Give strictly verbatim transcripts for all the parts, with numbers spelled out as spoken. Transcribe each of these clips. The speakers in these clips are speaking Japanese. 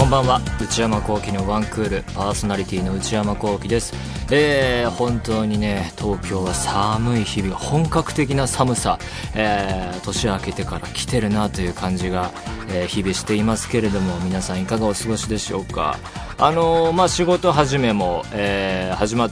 こんばんは。内山聖輝のワンクールパーソナリティの内山聖輝です。えー、本当にね、東京は寒い日々が、本格的な寒さ、えー、年明けてから来てるなという感じが、えー、日々していますけれども、皆さんいかがお過ごしでしょうか。あのーまあ、仕事始めも、えー、始まって、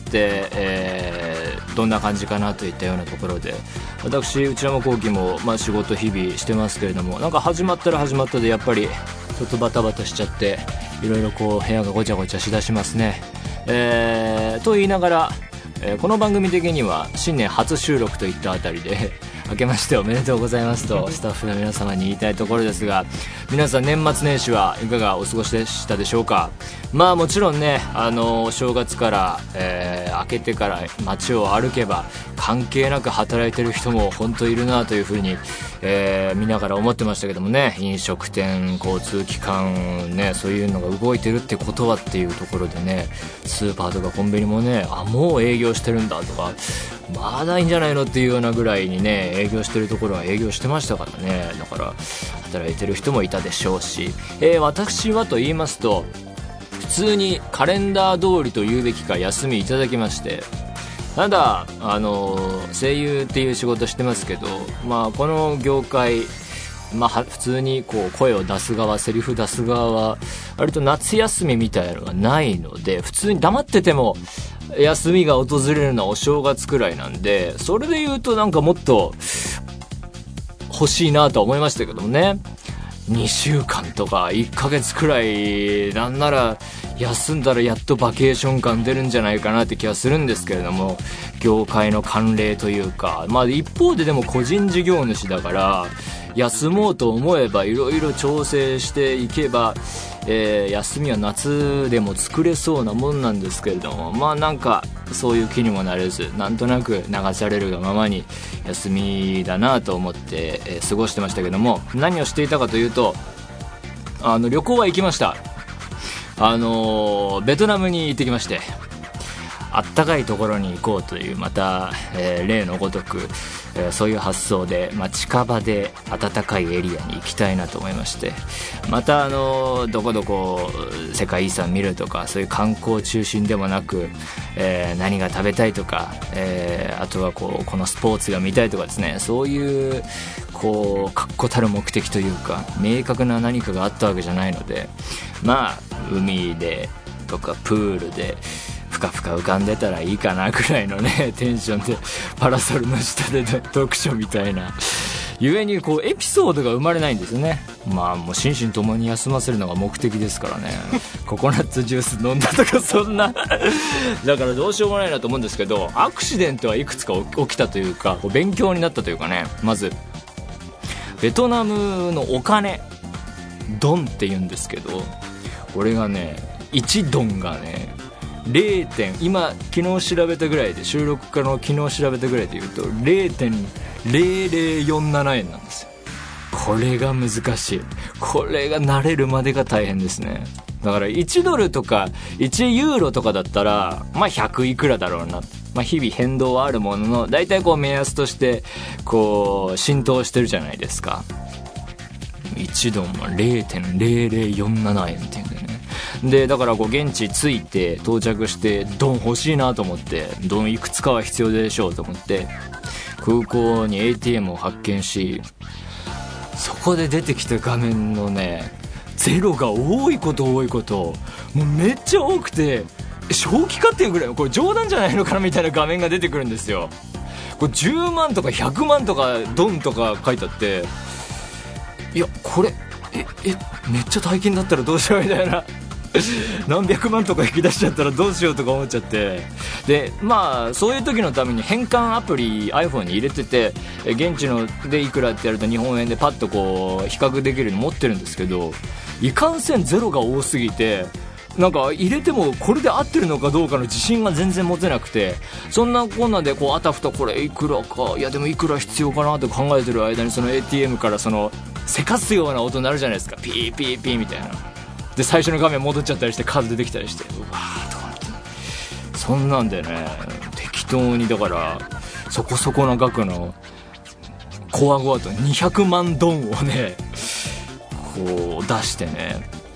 えー、どんな感じかなといったようなところで、私内山聖輝も、まあ、仕事日々してますけれども、なんか始まったら始まったでやっぱりちょっとバタバタしちゃって、いろいろこう部屋がごちゃごちゃしだしますね。えー、と言いながら、えー、この番組的には新年初収録といったあたりで明けましておめでとうございますとスタッフの皆様に言いたいところですが、皆さん年末年始はいかがお過ごしでしたでしょうか。まあもちろんね、あのお正月から、えー、明けてから街を歩けば関係なく働いてる人も本当いるなというふうに、えー、見ながら思ってましたけどもね、飲食店、交通機関ね、そういうのが動いてるってことはっていうところでね、スーパーとかコンビニもね、あ、もう営業してるんだとか、まだいいんじゃないのっていうようなぐらいにね、営業してるところは営業してましたからね。だから働いてる人もいたでしょうし、えー、私はと言いますと、普通にカレンダー通りと言うべきか休みいただきまして、ただあの声優っていう仕事してますけど、まあこの業界、まあ、普通にこう声を出す側、セリフ出す側は割と夏休みみたいなのがないので、普通に黙ってても休みが訪れるのはお正月くらいなんで、それで言うとなんかもっと欲しいなとは思いましたけどもね。にしゅうかんとかいっかげつくらい、なんなら休んだらやっとバケーション感出るんじゃないかなって気がするんですけれども、業界の慣例というか、まあ一方ででも個人事業主だから休もうと思えばいろいろ調整していけば、えー、休みは夏でも作れそうなもんなんですけれども、まあなんかそういう気にもなれず、なんとなく流されるがままに休みだなと思って、えー、過ごしてましたけども、何をしていたかというと、あの旅行は行きました。あのー、ベトナムに行ってきまして、あったかいところに行こうという、また、えー、例のごとく、えー、そういう発想で、まあ、近場で暖かいエリアに行きたいなと思いまして、またあのー、どこどこ世界遺産見るとか、そういう観光中心でもなく、えー、何が食べたいとか、えー、あとはこうこのスポーツが見たいとかですね、そういうこう確固たる目的というか明確な何かがあったわけじゃないので、まあ海でとかプールでふかふか浮かんでたらいいかなくらいのねテンションで、パラソルの下で読書みたいな、ゆえにこうエピソードが生まれないんですね。まあもう心身ともに休ませるのが目的ですからねココナッツジュース飲んだとかそんなだからどうしようもないなと思うんですけど、アクシデントはいくつか起きたというか、こう勉強になったというかね。まずベトナムのお金、ドンって言うんですけど、これがねいちドンがねれいてん、今昨日調べたぐらいで、収録からの昨日調べたぐらいで言うと れいてんぜろぜろよんなな 円なんですよ。これが難しい。これが慣れるまでが大変ですね。だからいちドルとかいちユーロとかだったらまあひゃくいくらだろうな、まあ、日々変動はあるものの、だいたいこう目安としてこう浸透してるじゃないですか。いちドンは れいてんぜろぜろよんなな 円っていうんだよね。でだからこう現地着いて到着してドン欲しいなと思って、ドンいくつかは必要でしょうと思って空港に エーティーエム を発見し、そこで出てきた画面のねゼロが多いこと多いこと、もうめっちゃ多くて正気かっていうぐらい、これ冗談じゃないのかなみたいな画面が出てくるんですよ。これじゅうまんとかひゃくまんとかドンとか書いてあって、いやこれええめっちゃ大金だったらどうしようみたいな何百万とか引き出しちゃったらどうしようとか思っちゃって、でまあそういう時のために変換アプリ iPhone に入れてて、現地のでいくらってやると日本円でパッとこう比較できるように持ってるんですけど、いかんせんゼロが多すぎて、なんか入れてもこれで合ってるのかどうかの自信が全然持てなくて、そんなこんなでこうあたふたこれいくらか、いやでもいくら必要かなと考えてる間に、その エーティーエム からそのせかすような音鳴るじゃないですか、ピーピーピーみたいな。で最初の画面戻っちゃったりして数出てきたりして、うわーとか思って、そんなんでね適当に、だからそこそこな額のコアゴアとにひゃくまんドンをねこう出してね、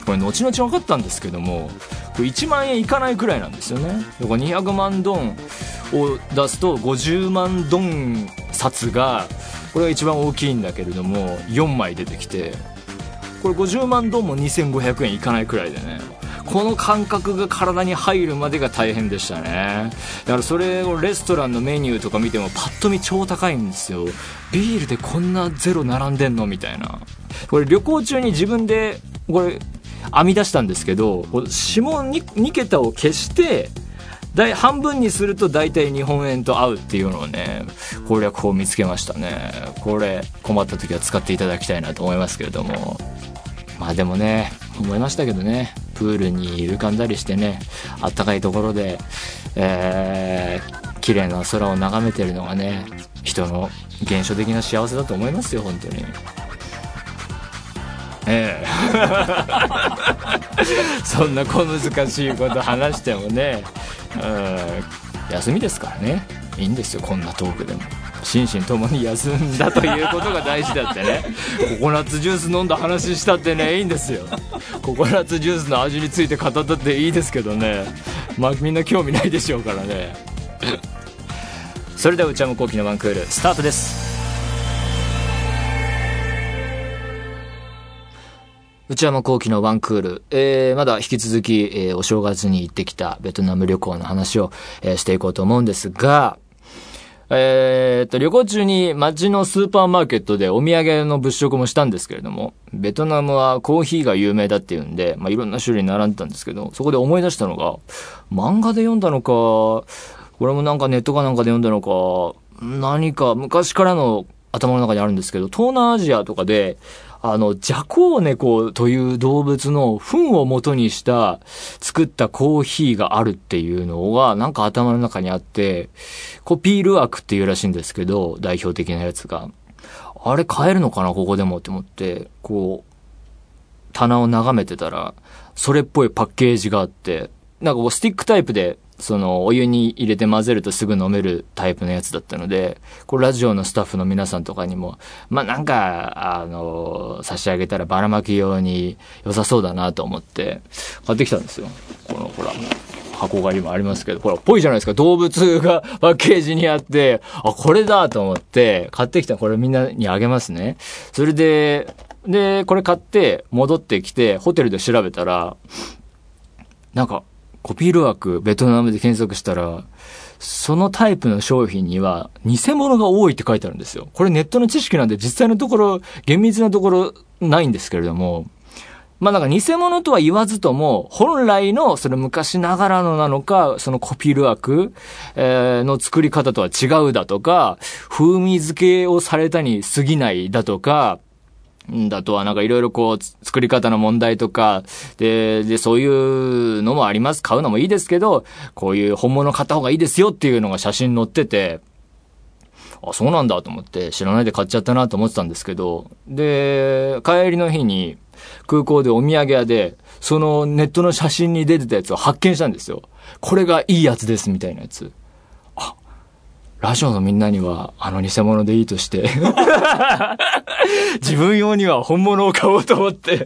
これ後々分かったんですけども、これいちまんえんいかないくらいなんですよね。だからにひゃくまんドンを出すとごじゅうまんドン札が、これが一番大きいんだけれどもよんまい出てきて、これごじゅうまんドンもにせんごひゃくえんいかないくらいでね、この感覚が体に入るまでが大変でしたね。だからそれをレストランのメニューとか見てもパッと見超高いんですよ。ビールでこんなゼロ並んでんのみたいな。これ旅行中に自分でこれ編み出したんですけど、下 に, に桁を消してだい半分にすると大体日本円と合うっていうのをね、これはこう見つけましたね。これ困った時は使っていただきたいなと思いますけれども、まあでもね、思いましたけどね、プールに浮かんだりしてね、あったかいところで、えー、綺麗な空を眺めてるのがね、人の現象的な幸せだと思いますよ、本当に。ええそんな小難しいこと話してもね、うん、休みですからね、いいんですよ、こんなトークでも。心身ともに休んだということが大事だってね。ココナッツジュース飲んだ話したってね、いいんですよ。ココナッツジュースの味について語ったっていいですけどね、まあみんな興味ないでしょうからねそれでは内山聖輝のワンクールスタートです。内山聖輝のワンクール、えー、まだ引き続き、えー、お正月に行ってきたベトナム旅行の話を、えー、していこうと思うんですが、えー、っと旅行中に街のスーパーマーケットでお土産の物色もしたんですけれども、ベトナムはコーヒーが有名だっていうんで、まあ、いろんな種類並んでたんですけど、そこで思い出したのが、漫画で読んだのか、これもなんかネットかなんかで読んだのか、何か昔からの頭の中にあるんですけど、東南アジアとかであのジャコウネコという動物の糞を元にした作ったコーヒーがあるっていうのがなんか頭の中にあって、コピールワークっていうらしいんですけど、代表的なやつがあれ買えるのかなここでもって思って、こう棚を眺めてたらそれっぽいパッケージがあって、なんかこうスティックタイプでそのお湯に入れて混ぜるとすぐ飲めるタイプのやつだったので、これラジオのスタッフの皆さんとかにもまあなんかあの差し上げたらばらまき用に良さそうだなと思って買ってきたんですよ。このほら箱が今ありますけど、ほらぽいじゃないですか、動物がパッケージにあって、あこれだと思って買ってきた。これみんなにあげますね。それででこれ買って戻ってきてホテルで調べたら、なんかコピールワークベトナムで検索したら、そのタイプの商品には偽物が多いって書いてあるんですよ。これネットの知識なんで実際のところ厳密なところないんですけれども、まあなんか偽物とは言わずとも本来のそれ昔ながらのなのか、そのコピールワーク、えー、の作り方とは違うだとか、風味付けをされたに過ぎないだとか、だとはなんかいろいろこう作り方の問題とかで、でそういうのもあります。買うのもいいですけど、こういう本物買った方がいいですよっていうのが写真載ってて、あそうなんだと思って知らないで買っちゃったなと思ってたんですけど、で帰りの日に空港でお土産屋でそのネットの写真に出てたやつを発見したんですよ。これがいいやつですみたいなやつ。あラジオのみんなにはあの偽物でいいとして自分用には本物を買おうと思って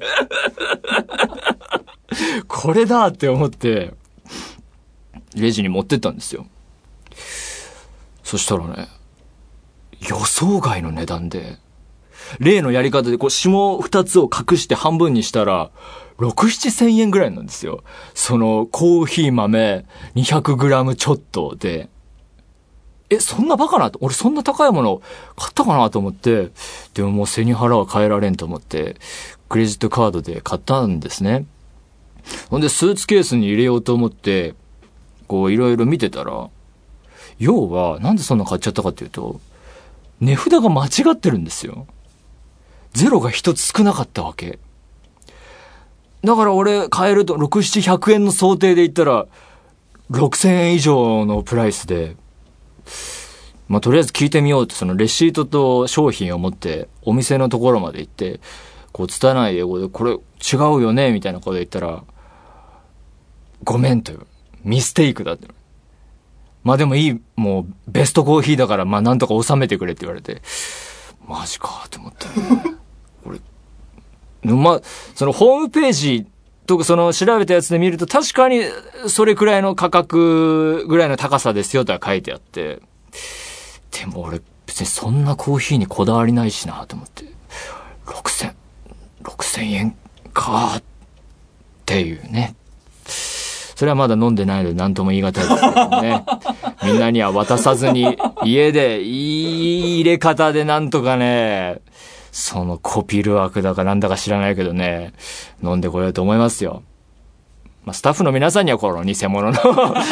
これだって思ってレジに持ってったんですよ。そしたらね、予想外の値段で、例のやり方でこう下二つを隠して半分にしたらろく、ななせんえんぐらいなんですよ。そのコーヒー豆 にひゃくグラム ちょっとで、え、そんなバカなと、俺そんな高いもの買ったかなと思って、でももう背に腹は変えられんと思って、クレジットカードで買ったんですね。ほんでスーツケースに入れようと思って、こういろいろ見てたら、要はなんでそんな買っちゃったかっていうと、値札が間違ってるんですよ。ゼロが一つ少なかったわけ。だから俺買えるとろく、ななひゃくえんの想定で言ったら、ろくせんえん以上のプライスで、まあ、とりあえず聞いてみようって、そのレシートと商品を持ってお店のところまで行って、こう拙い英語でこれ違うよねみたいなこと言ったら、ごめんというミステイクだって、まあでもいい、もうベストコーヒーだからまあなんとか収めてくれって言われて、マジかと思ってこれまあそのホームページとかその調べたやつで見ると確かにそれくらいの価格ぐらいの高さですよとは書いてあって、でも俺別にそんなコーヒーにこだわりないしなと思って、ろくせん、ろくせんえんかっていうね。それはまだ飲んでないので何とも言い難いですけどね。みんなには渡さずに家でいい入れ方でなんとかね、そのコピル枠だかなんだか知らないけどね、飲んでこようと思いますよ。まあ、スタッフの皆さんにはこの偽物のこ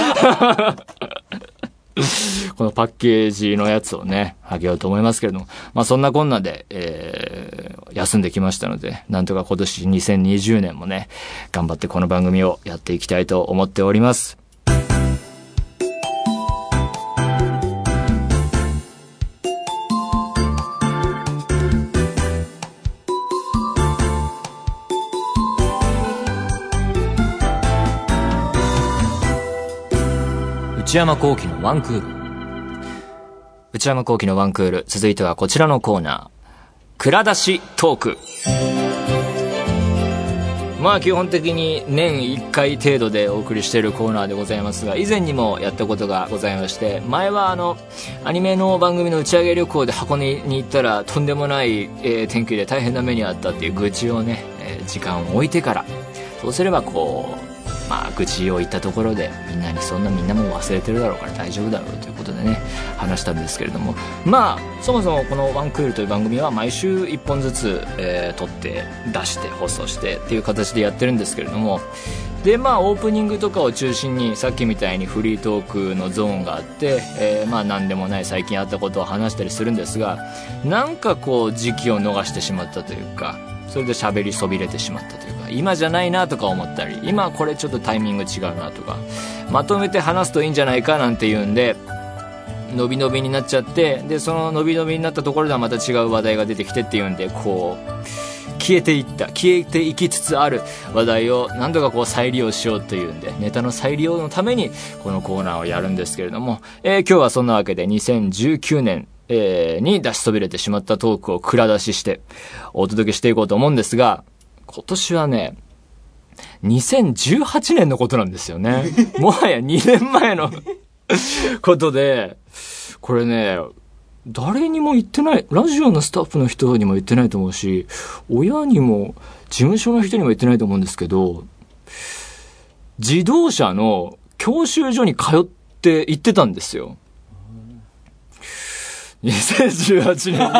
のパッケージのやつをね、あげようと思いますけれども、まあそんなこんなで、えー、休んできましたので、なんとか今年にせんにじゅうねんもね、頑張ってこの番組をやっていきたいと思っております。内山聖輝のワンクール。内山聖輝のワンクール。続いてはこちらのコーナー。蔵出しトーク。まあ基本的に年いっかい程度でお送りしているコーナーでございますが、以前にもやったことがございまして、前はあのアニメの番組の打ち上げ旅行で箱根に行ったらとんでもない、えー、天気で大変な目にあったっていう愚痴をね、えー、時間を置いてから、そうすればこうまあ愚痴を言ったところでみんなにそんなみんなも忘れてるだろうから大丈夫だろうということでね話したんですけれども、まあそもそもこのワンクールという番組は毎週いっぽんずつ、えー、撮って出して放送してっていう形でやってるんですけれども、でまあオープニングとかを中心にさっきみたいにフリートークのゾーンがあって、えー、まあ何でもない最近あったことを話したりするんですが、なんかこう時期を逃してしまったというか、それで喋りそびれてしまったというか、今じゃないなとか思ったり、今これちょっとタイミング違うなとか、まとめて話すといいんじゃないかなんていうんで伸び伸びになっちゃって、でその伸び伸びになったところではまた違う話題が出てきてっていうんで、こう消えていった消えていきつつある話題を何とかこう再利用しようというんで、ネタの再利用のためにこのコーナーをやるんですけれども、えー、今日はそんなわけでにせんじゅうきゅうねんえー、に出しそびれてしまったトークを蔵出ししてお届けしていこうと思うんですが、今年はねにせんじゅうはちねんのことなんですよね。もはやにねんまえのことで、これね誰にも言ってない、ラジオのスタッフの人にも言ってないと思うし、親にも事務所の人にも言ってないと思うんですけど、自動車の教習所に通って行ってたんですよ、にせんじゅうはちねんに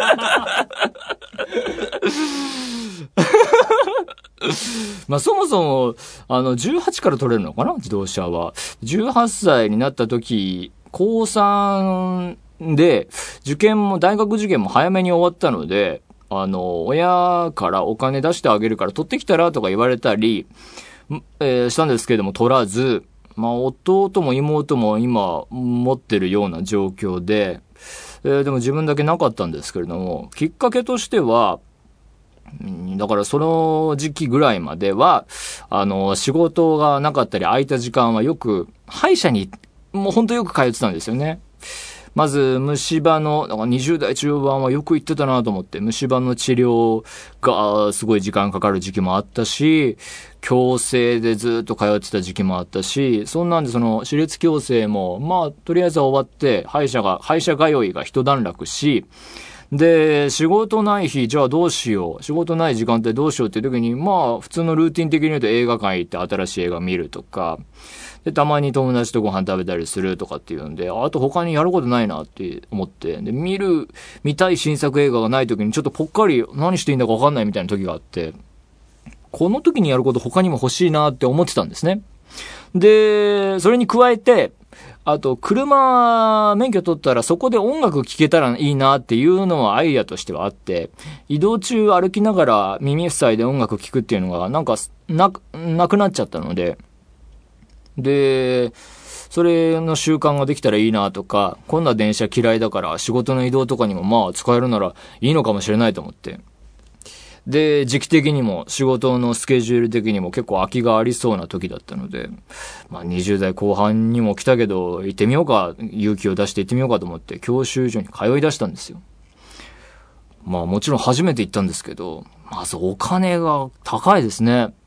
まあそもそもあのじゅうはちから取れるのかな、自動車は。じゅうはっさいになった時、こうさんで受験も大学受験も早めに終わったので、あの親からお金出してあげるから取ってきたらとか言われたり、えー、したんですけれども取らず、まあ弟も妹も今持ってるような状況で、えー、でも自分だけなかったんですけれども、きっかけとしては、だからその時期ぐらいまでは、あの、仕事がなかったり空いた時間はよく、歯医者に、もうほんとよく通ってたんですよね。まず、虫歯の、だからにじゅうだい中盤はよく行ってたなと思って、虫歯の治療がすごい時間かかる時期もあったし、矯正でずっと通ってた時期もあったし、そんなんでその、歯列矯正も、まあ、とりあえずは終わって、歯医者が、歯医者通いが一段落し、で、仕事ない日、じゃあどうしよう。仕事ない時間ってどうしようっていう時に、まあ、普通のルーティン的に言うと映画館行って新しい映画見るとか、で、たまに友達とご飯食べたりするとかっていうんで、あと他にやることないなって思って、で、見る、見たい新作映画がない時にちょっとぽっかり何していいんだかわかんないみたいな時があって、この時にやること他にも欲しいなって思ってたんですね。で、それに加えて、あと、車、免許取ったらそこで音楽聴けたらいいなっていうのはアイデアとしてはあって、移動中歩きながら耳塞いで音楽聴くっていうのがなんかな、なくなっちゃったので、で、それの習慣ができたらいいなとか、こんな電車嫌いだから仕事の移動とかにもまあ使えるならいいのかもしれないと思って。で、時期的にも仕事のスケジュール的にも結構空きがありそうな時だったので、まあにじゅうだいこう半にも来たけど行ってみようか、勇気を出して行ってみようかと思って教習所に通い出したんですよ。まあもちろん初めて行ったんですけど、まずお金が高いですね。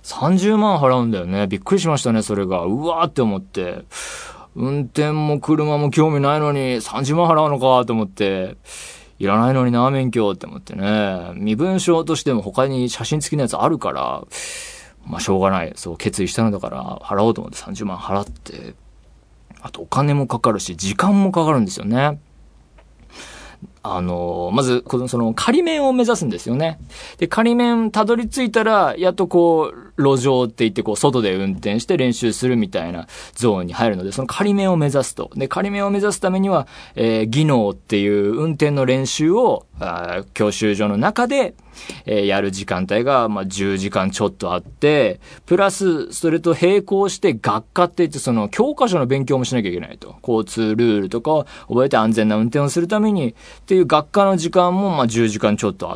さんじゅうまん払うんだよね。びっくりしましたね、それが。うわーって思って。運転も車も興味ないのにさんじゅうまん払うのかと思って、いらないのにな、免許って思ってね。身分証としても他に写真付きのやつあるから、まあしょうがない。そう決意したのだから払おうと思ってさんじゅうまん払って、あとお金もかかるし、時間もかかるんですよね。あの、まず、その仮免を目指すんですよね。で、仮免たどり着いたら、やっとこう、路上って言って、こう、外で運転して練習するみたいなゾーンに入るので、その仮免を目指すと。で、仮免を目指すためには、えー、技能っていう運転の練習を、あ教習所の中で、えー、やる時間帯が、まあ、じゅうじかんちょっとあって、プラス、それと並行して学科って言って、その教科書の勉強もしなきゃいけないと。交通ルールとかを覚えて安全な運転をするために、っていう学科の時間も、まあ、じゅうじかんちょっとあって、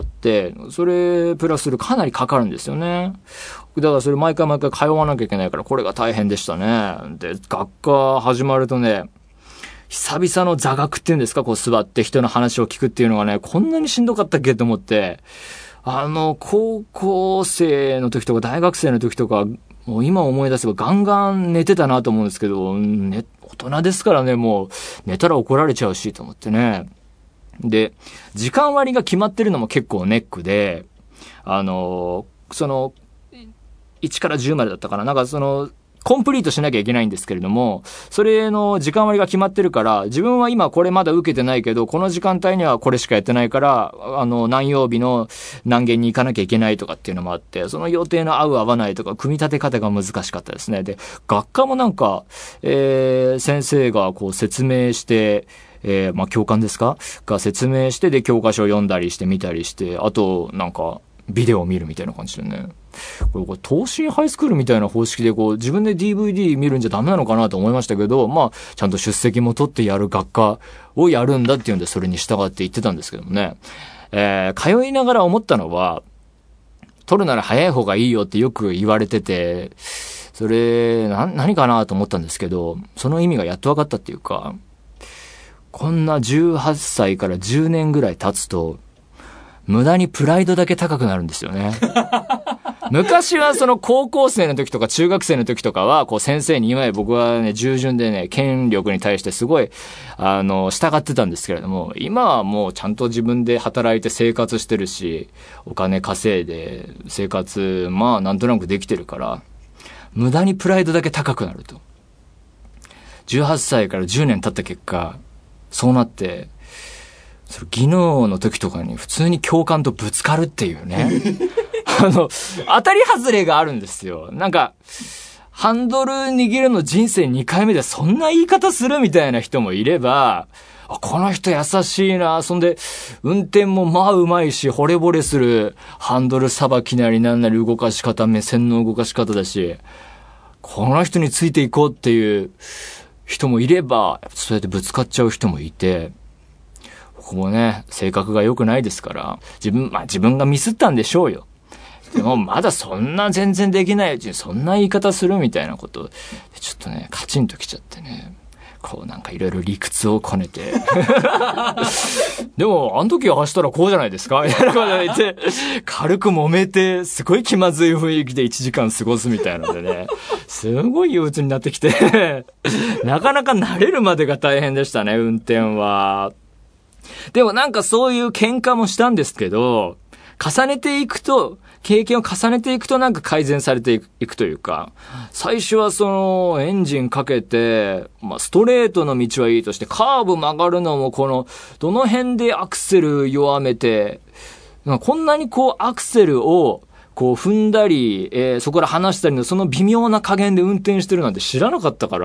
それ、プラスかなりかかるんですよね。だからそれ毎回毎回通わなきゃいけないから、これが大変でしたね。で、学科始まるとね、久々の座学っていうんですか、こう座って人の話を聞くっていうのがね、こんなにしんどかったっけと思って、あの、高校生の時とか大学生の時とか、もう今思い出せばガンガン寝てたなと思うんですけど、ね、大人ですからね、もう寝たら怒られちゃうしと思ってね。で、時間割が決まってるのも結構ネックで、あの、その、いちからじゅうまでだったかな。なんかその、コンプリートしなきゃいけないんですけれども、それの時間割が決まってるから、自分は今これまだ受けてないけど、この時間帯にはこれしかやってないから、あの、何曜日の何限に行かなきゃいけないとかっていうのもあって、その予定の合う合わないとか、組み立て方が難しかったですね。で、学科もなんか、えー、先生がこう説明して、えー、まあ、教官ですかが説明して、で、教科書を読んだりして見たりして、あと、なんか、ビデオを見るみたいな感じでね。これ、これ、東進ハイスクールみたいな方式で、こう、自分で ディーブイディー 見るんじゃダメなのかなと思いましたけど、まあ、ちゃんと出席も取ってやる学科をやるんだっていうんで、それに従って言ってたんですけどもね。えー、通いながら思ったのは、取るなら早い方がいいよってよく言われてて、それ、な、何かなと思ったんですけど、その意味がやっと分かったっていうか、こんなじゅうはっさいからじゅうねんぐらい経つと、無駄にプライドだけ高くなるんですよね。昔はその高校生の時とか中学生の時とかは、こう先生に今や僕はね、従順でね、権力に対してすごい、あの、従ってたんですけれども、今はもうちゃんと自分で働いて生活してるし、お金稼いで生活、まあなんとなくできてるから、無駄にプライドだけ高くなると。じゅうはっさいからじゅうねん経った結果、そうなって、その技能の時とかに普通に教官とぶつかるっていうね。あの、当たり外れがあるんですよ。なんか、ハンドル握るの人生にかいめでそんな言い方するみたいな人もいれば、あ、この人優しいな。そんで、運転もまあうまいし、惚れ惚れするハンドルさばきなりなんなり動かし方、目線の動かし方だし、この人についていこうっていう人もいれば、そうやってぶつかっちゃう人もいて、ここもね、性格が良くないですから、自分、まあ自分がミスったんでしょうよ。でもまだそんな全然できないうちにそんな言い方するみたいなこと、ちょっとね、カチンときちゃってね。こうなんかいろいろ理屈をこねて。でも、あの時は走ったらこうじゃないですかみたいなこと言って、軽く揉めて、すごい気まずい雰囲気でいちじかん過ごすみたいなのでね、すごい憂鬱になってきて、なかなか慣れるまでが大変でしたね、運転は。でもなんかそういう喧嘩もしたんですけど、重ねていくと、経験を重ねていくとなんか改善されていく、いくというか、最初はそのエンジンかけて、まあストレートの道はいいとして、カーブ曲がるのもこの、どの辺でアクセル弱めて、こんなにこうアクセルをこう踏んだり、えー、そこから離したりのその微妙な加減で運転してるなんて知らなかったから、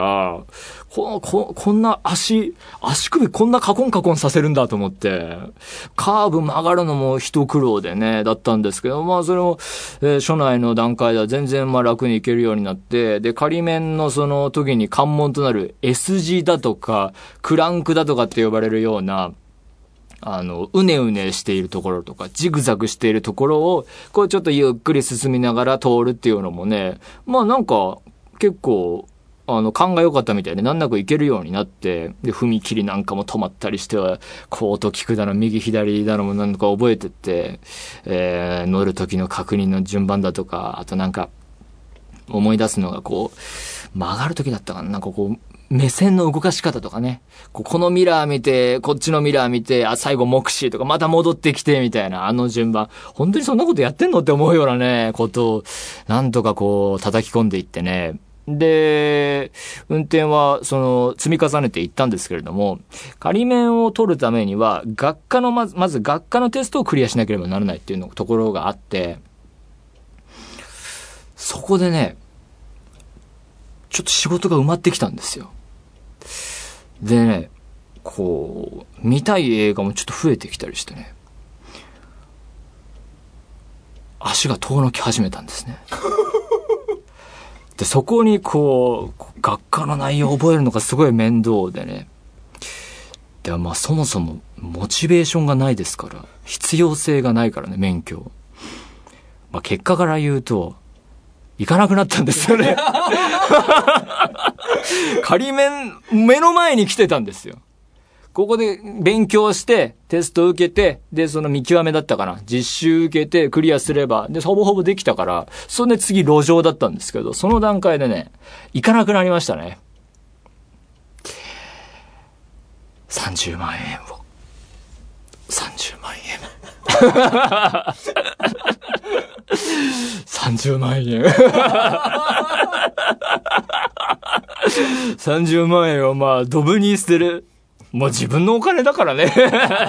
こ、こ、こんな足、足首こんなカコンカコンさせるんだと思って、カーブ曲がるのも一苦労でね、だったんですけど、まあそれも、えー、初内の段階では全然まあ楽にいけるようになって、で、仮面のその時に関門となる S 字だとか、クランクだとかって呼ばれるような、あの、うねうねしているところとか、ジグザグしているところを、こうちょっとゆっくり進みながら通るっていうのもね、まあなんか、結構、あの、勘が良かったみたいで難なくいけるようになって、で、踏切なんかも止まったりしては、こう音聞くだの、右左だのもなんか覚えてって、えー、乗る時の確認の順番だとか、あとなんか、 思い出すのがこう、曲がる時だったかな、なんかこう、目線の動かし方とかね。このミラー見て、こっちのミラー見て、あ、最後目視とか、また戻ってきて、みたいな、あの順番。本当にそんなことやってんのって思うようなね、ことを、なんとかこう、叩き込んでいってね。で、運転は、その、積み重ねていったんですけれども、仮免を取るためには、学科の、まず、まず学科のテストをクリアしなければならないっていうのところがあって、そこでね、ちょっと仕事が埋まってきたんですよ。でね、こう、見たい映画もちょっと増えてきたりしてね、足が遠のき始めたんですね。で、そこにこう、学科の内容を覚えるのがすごい面倒でね。で、まあそもそもモチベーションがないですから、必要性がないからね、免許。まあ結果から言うと、行かなくなったんですよね。仮免、目の前に来てたんですよ。ここで勉強して、テスト受けて、で、その見極めだったかな。実習受けて、クリアすれば、で、ほぼほぼできたから、それで次路上だったんですけど、その段階でね、行かなくなりましたね。さんじゅうまんえんを。さんじゅうまんえん。さんじゅうまんえん。さんじゅうまんえんをまあ、ドブに捨てる。もう自分のお金だからね。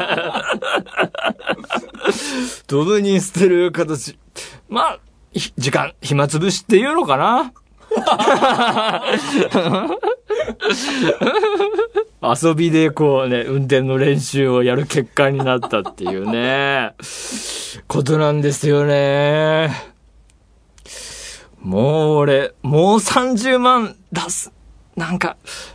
ドブに捨てる形。まあ、時間、暇つぶしっていうのかな。遊びでこうね、運転の練習をやる結果になったっていうね、ことなんですよね。もう俺、もうさんじゅうまん出す。なんか、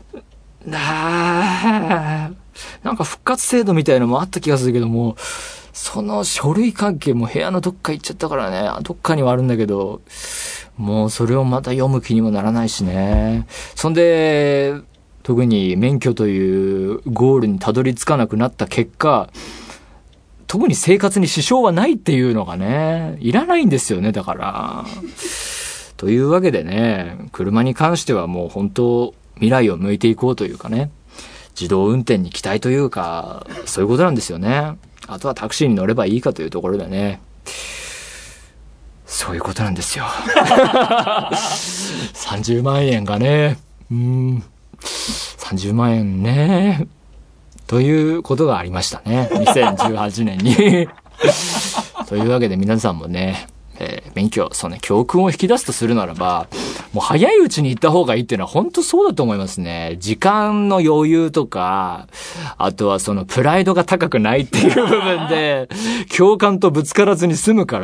あなんか復活制度みたいなのもあった気がするけども、その書類関係も部屋のどっか行っちゃったからね、どっかにはあるんだけど、もうそれをまた読む気にもならないしね。そんで、特に免許というゴールにたどり着かなくなった結果、特に生活に支障はないっていうのがね、いらないんですよね、だから。というわけでね、車に関してはもう本当、未来を向いていこうというかね、自動運転に期待というか、そういうことなんですよね。あとはタクシーに乗ればいいかというところでね、そういうことなんですよ。さんじゅうまんえんがね、うーん、さんじゅうまんえんね、ということがありましたね。にせんじゅうはちねんに。というわけで皆さんもね、えー、免許、そうね、教訓を引き出すとするならば、もう早いうちに行った方がいいっていうのは本当そうだと思いますね。時間の余裕とか、あとはそのプライドが高くないっていう部分で、教官とぶつからずに済むから、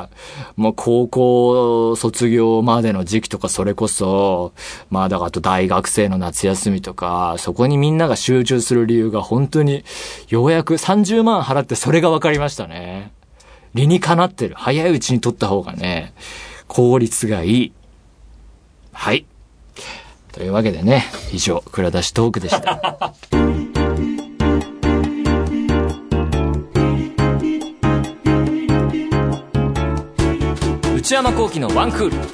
もう高校卒業までの時期とかそれこそ、まあだからあと大学生の夏休みとか、そこにみんなが集中する理由が本当に、ようやくさんじゅうまん払ってそれが分かりましたね。理にかなってる。早いうちに取った方がね、効率がいい。はい。というわけでね、以上、蔵出しトークでした。内山聖輝のワンクール。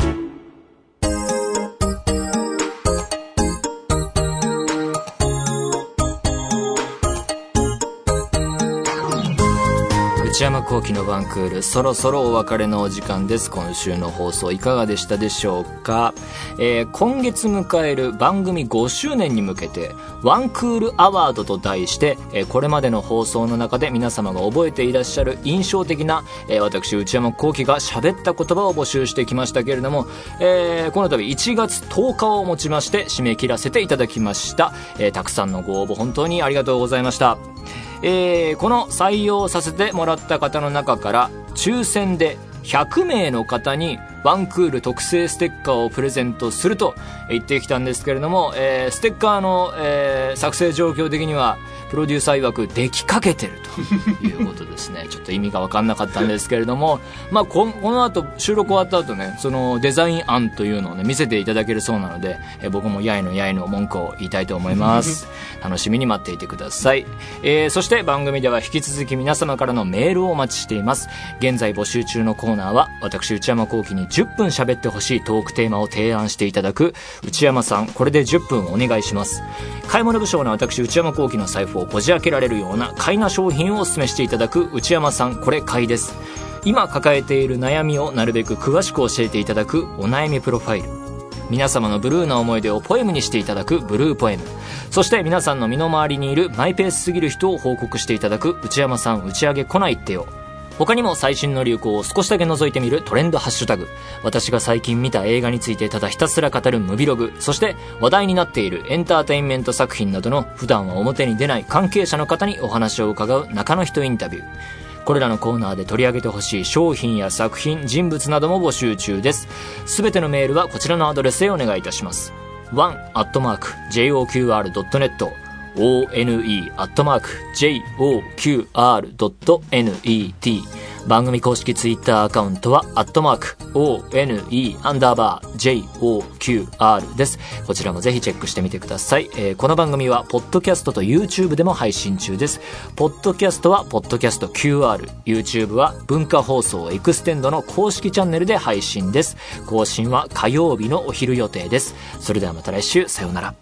内山聖輝のワンクール、そろそろお別れのお時間です。今週の放送いかがでしたでしょうか。えー、今月迎える番組ごしゅうねんに向けてワンクールアワードと題して、えー、これまでの放送の中で皆様が覚えていらっしゃる印象的な、えー、私内山聖輝が喋った言葉を募集してきましたけれども、えー、この度いちがつとおかをもちまして締め切らせていただきました。えー、たくさんのご応募本当にありがとうございました。えー、この採用させてもらった方の中から抽選でひゃくめいの方にワンクール特製ステッカーをプレゼントすると言ってきたんですけれども、えー、ステッカーの、えー、作成状況的にはプロデューサー曰くできかけてるということですね。ちょっと意味が分かんなかったんですけれどもまあこ、この後収録終わった後ね、そのデザイン案というのをね見せていただけるそうなので、え僕もやいのやいの文句を言いたいと思います楽しみに待っていてください。えー、そして番組では引き続き皆様からのメールをお待ちしています。現在募集中のコーナーは、私内山聖輝にじゅっぷん喋ってほしいトークテーマを提案していただく内山さんこれでじゅっぷんお願いします。買い物不詳な私内山聖輝の財布をこじ開けられるような買いな商品をお勧めしていただく内山さんこれ買いです。今抱えている悩みをなるべく詳しく教えていただくお悩みプロファイル、皆様のブルーな思い出をポエムにしていただくブルーポエム、そして皆さんの身の回りにいるマイペースすぎる人を報告していただく内山さん打ち上げ来ないってよ。他にも最新の流行を少しだけ覗いてみるトレンドハッシュタグ、私が最近見た映画についてただひたすら語るムビログ、そして話題になっているエンターテインメント作品などの普段は表に出ない関係者の方にお話を伺う中の人インタビュー、これらのコーナーで取り上げてほしい商品や作品、人物なども募集中です。すべてのメールはこちらのアドレスへお願いいたします。ワン アットマーク ジェイオーキューアール ドットネット one アットマーク ジェイオーキューアール ドットネット、番組公式ツイッターアカウントはアットマーク one アンダーバー ジェイオーキューアール です。こちらもぜひチェックしてみてください。えー、この番組はポッドキャストと YouTube でも配信中です。ポッドキャストはポッドキャスト キューアール、 YouTube は文化放送エクステンドの公式チャンネルで配信です。更新は火曜日のお昼予定です。それではまた来週、さようなら。